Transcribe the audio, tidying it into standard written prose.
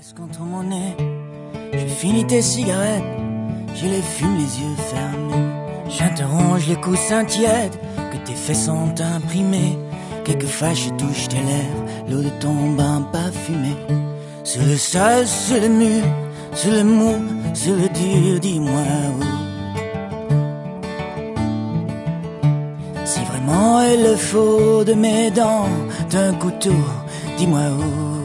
Presque contre mon nez, je finis tes cigarettes, je les fume les yeux fermés. J'interroge les coussins tièdes que tes fesses sont imprimés. Quelques fâches touchent tes lèvres, l'eau de ton bain parfumé. Sur le sol, sur le mur, sur le mou, sur le dur, dis-moi où. Si vraiment il le faut de mes dents, d'un couteau, dis-moi où.